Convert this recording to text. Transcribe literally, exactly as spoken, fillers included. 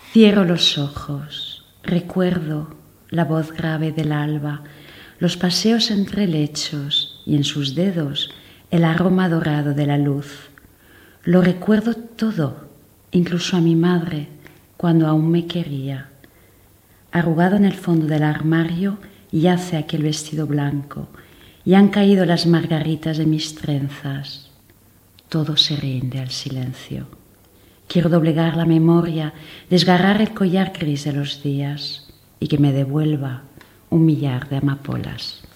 Cierro los ojos, recuerdo la voz grave del alba, los paseos entre lechos y en sus dedos el aroma dorado de la luz. Lo recuerdo todo, incluso a mi madre, cuando aún me quería. Arrugado en el fondo del armario yace aquel vestido blanco y han caído las margaritas de mis trenzas. Todo se rinde al silencio. Quiero doblegar la memoria, desgarrar el collar gris de los días y que me devuelva un millar de amapolas.